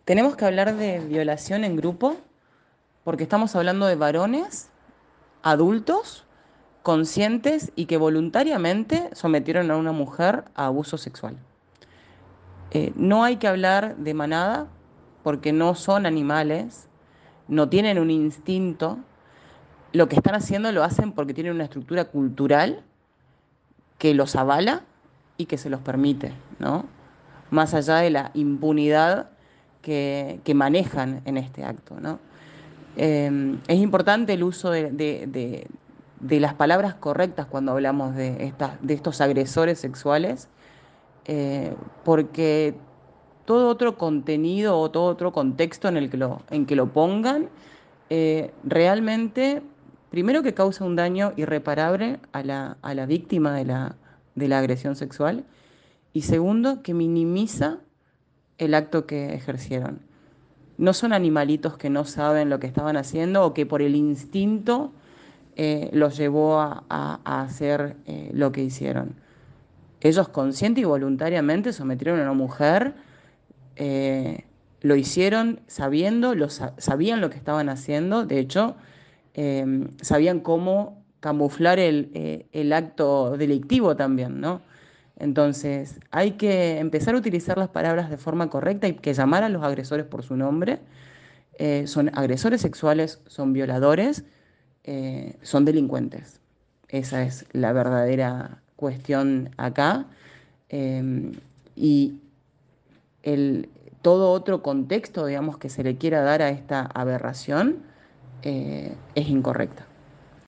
Tenemos que hablar de violación en grupo porque estamos hablando de varones, adultos, conscientes y que voluntariamente sometieron a una mujer a abuso sexual. No hay que hablar de manada porque no son animales, no tienen un instinto. Lo que están haciendo lo hacen porque tienen una estructura cultural que los avala y que se los permite, ¿no? Más allá de la impunidad que manejan en este acto, ¿no? Es importante el uso de las palabras correctas cuando hablamos de estos agresores sexuales, eh, porque todo otro contenido o todo otro contexto en que lo pongan, realmente, primero que causa un daño irreparable a la víctima de la agresión sexual, y segundo, que minimiza el acto que ejercieron. No son animalitos que no saben lo que estaban haciendo o que por el instinto los llevó a hacer lo que hicieron. Ellos consciente y voluntariamente sometieron a una mujer, eh, lo hicieron sabiendo, sabían lo que estaban haciendo, de hecho, sabían cómo camuflar el acto delictivo también, ¿no? Entonces, hay que empezar a utilizar las palabras de forma correcta y que llamar a los agresores por su nombre. Son agresores sexuales, son violadores, son delincuentes. Esa es la verdadera cuestión acá. Eh, y el, todo otro contexto, digamos, que se le quiera dar a esta aberración es incorrecta.